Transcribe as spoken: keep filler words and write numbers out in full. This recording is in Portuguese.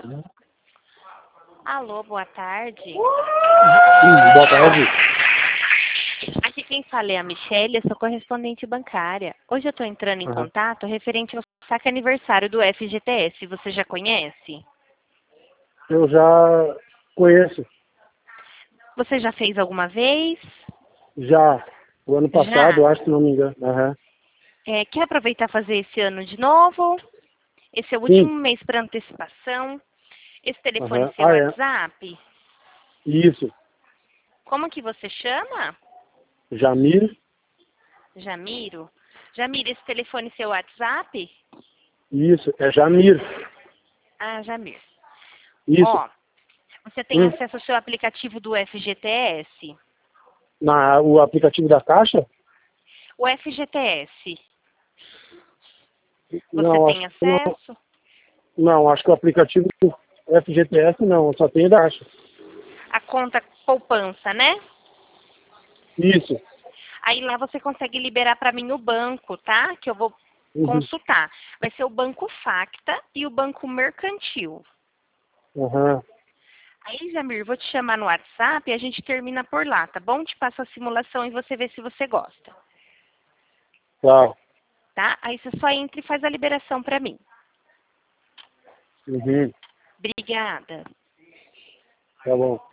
Alô, boa tarde. Sim, boa tarde. Aqui quem fala é a Michelle, eu sou correspondente bancária. Hoje eu estou entrando em Uhum. contato referente ao saque aniversário do F G T S. Você já conhece? Eu já conheço. Você já fez alguma vez? Já. O ano passado, Já? acho, se não me engano. Uhum. É, quer aproveitar fazer esse ano de novo? Esse é o último Sim. mês para antecipação. Esse telefone é Uhum. seu Ah, é. WhatsApp? Isso. Como que você chama? Jamir. Jamiro? Jamiro, esse telefone é seu WhatsApp? Isso. É Jamir. Ah, Jamir. Isso. Ó, você tem Hum. acesso ao seu aplicativo do F G T S? Na, o aplicativo da Caixa? O F G T S, você Não, acho tem que não. acesso? Não, acho que o aplicativo do F G T S não. Só tem da Caixa. A conta poupança, né? Isso. Aí lá você consegue liberar para mim o banco, tá? Que eu vou Uhum. consultar. Vai ser o Banco Facta e o Banco Mercantil. Uhum. Aí, Jamir, vou te chamar no WhatsApp e a gente termina por lá, tá bom? Te passo a simulação e você vê se você gosta, Tá. tá? Aí você só entra e faz a liberação para mim. Uhum. Obrigada. Tá bom.